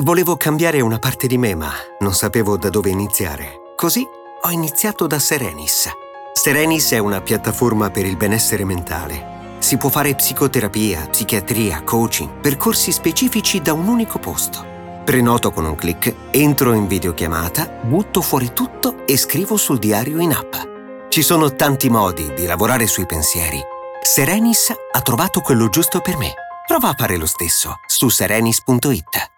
Volevo cambiare una parte di me, ma non sapevo da dove iniziare. Così ho iniziato da Serenis. Serenis è una piattaforma per il benessere mentale. Si può fare psicoterapia, psichiatria, coaching, percorsi specifici da un unico posto. Prenoto con un click, entro in videochiamata, butto fuori tutto e scrivo sul diario in app. Ci sono tanti modi di lavorare sui pensieri. Serenis ha trovato quello giusto per me. Prova a fare lo stesso su serenis.it.